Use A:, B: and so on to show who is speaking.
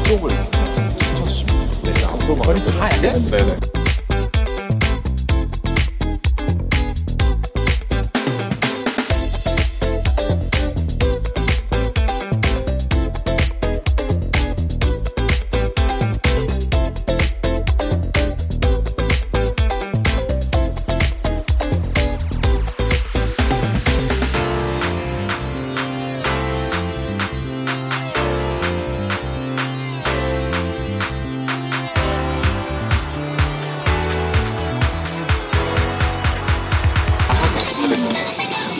A: 쪽을 추천해 주십니다. 네, 앞으로만
B: 머리 다 해야 돼?
A: 네네.